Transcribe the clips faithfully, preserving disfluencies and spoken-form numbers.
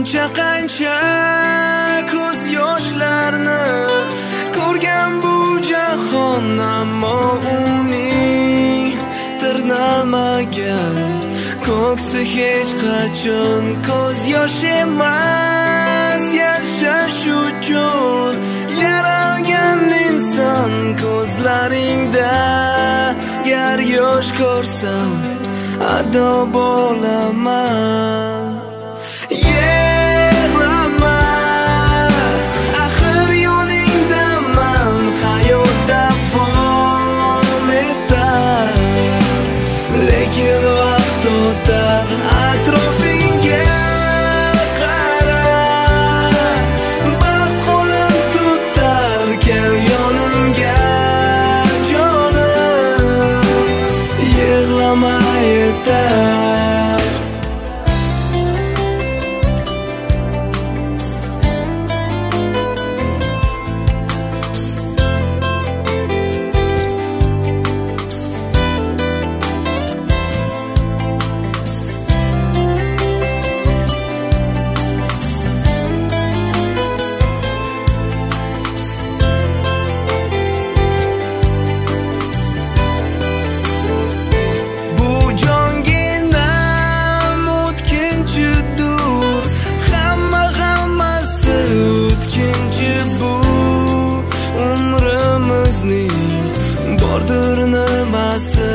qancha qancha ko'z yoshlarni ko'rgan bu jahon, ammo uning tirnalmagan ko'ksi hech qachon ko'z yosh emas. Yashash uchun yaralgan inson ko'zlaringda gar yosh ko'rsam ado bo'laman. Yig'lama, axir yoningdaman, hayot davom etar, lekin vaqt o'tar. Atrofingga qara, baxt qo'lin tutar, kel yonimga jonim, yig'lama yetar. Bordir nimasi,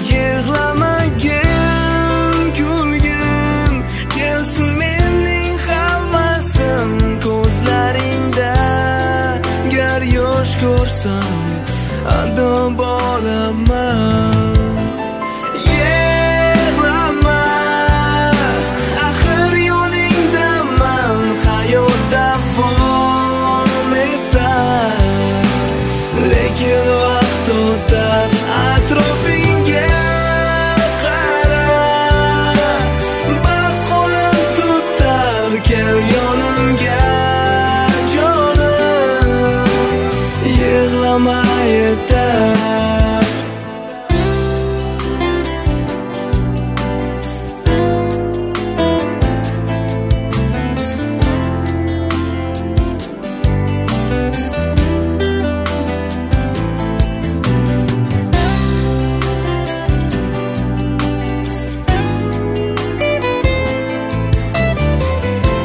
yig'lamagin, kulgin kelsin mening havasim. Ko'zlaringda gar yosh ko'rsam ado bo'laman. Yig'lama, axir yoningdaman, hayot davom etar, lekin vaqt o'tar. Atrofingga qara, baxt qo'lin tutar, kel yonimga jonim, yig'lama yetar.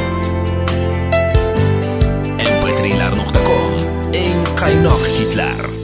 eng qaynoq hitlar.